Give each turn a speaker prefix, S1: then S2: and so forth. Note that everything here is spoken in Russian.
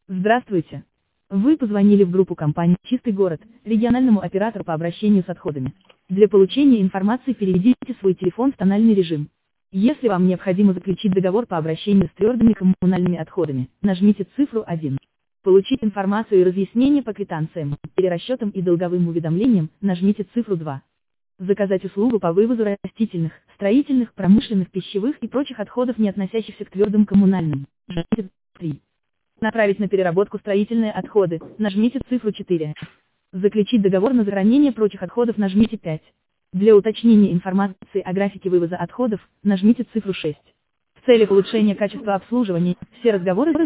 S1: Здравствуйте. Вы позвонили в группу компании «Чистый город», региональному оператору по обращению с отходами. Для получения информации переведите свой телефон в тональный режим. Если вам необходимо заключить договор по обращению с твердыми коммунальными отходами, нажмите цифру 1. Получить информацию и разъяснения по квитанциям, перерасчетам и долговым уведомлениям, нажмите цифру 2. Заказать услугу по вывозу растительных, строительных, промышленных, пищевых и прочих отходов, не относящихся к твердым коммунальным, нажмите 3. Направить на переработку строительные отходы, нажмите цифру 4. Заключить договор на захоронение прочих отходов, нажмите 5. Для уточнения информации о графике вывоза отходов, нажмите цифру 6. В целях улучшения качества обслуживания, все разговоры